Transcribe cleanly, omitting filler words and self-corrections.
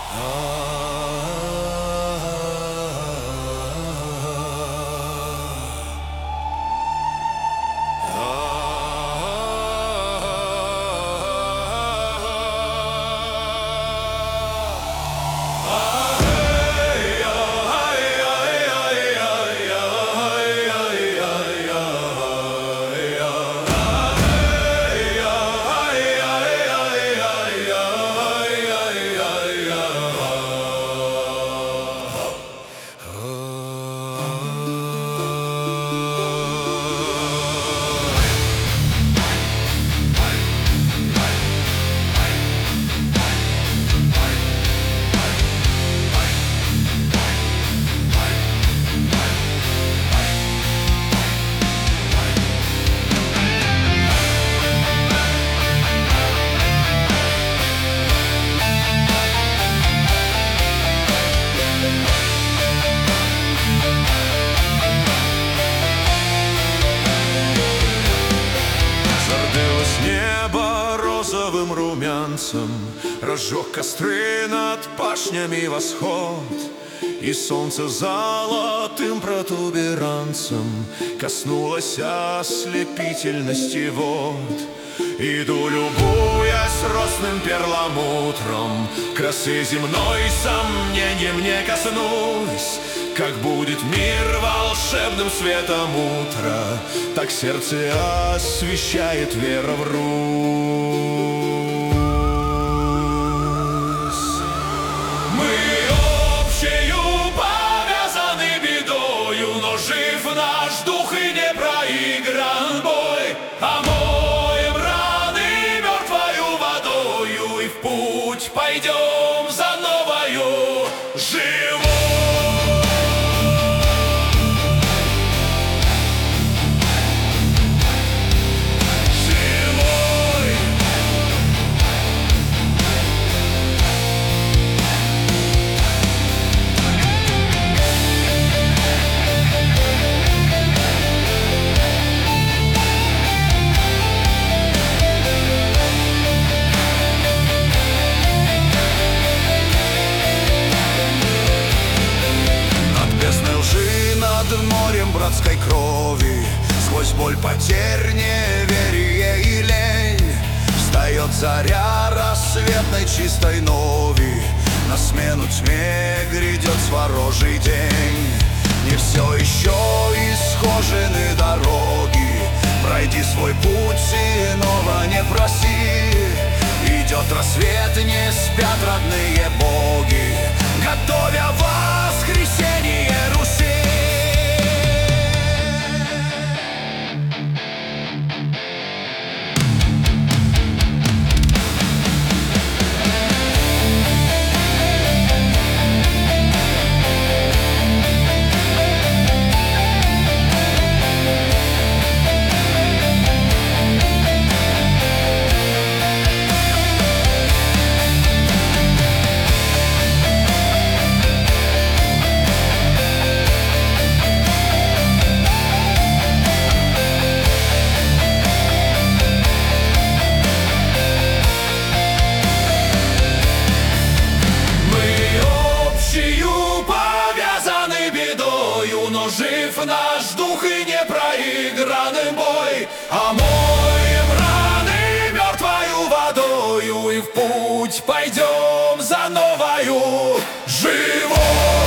розовым румянцем разжег костры над пашнями восход, и солнце золотым протуберанцем коснулось ослепительности вод. Иду, любуясь росным перламутром, красы земной сомнением не коснусь. Как будет мир волшебным светом утра, так сердце освещает вера в Русь. Мы общею повязаны бедою, но жив наш дух и не проигран бой. Омоем раны мертвою водою и в путь пойдем за новою живой. Морем братской крови, сквозь боль потерь, неверие и лень, встает заря рассветной чистой нови, на смену тьме грядет сворожий день. Не все еще исхожены дороги, пройди свой путь, иного не проси. Идет рассвет, не спят родные боги, готовя воскресенье Руси. Жив наш дух и не проигранный бой, омоем раны мертвою водою и в путь пойдем за новою живой.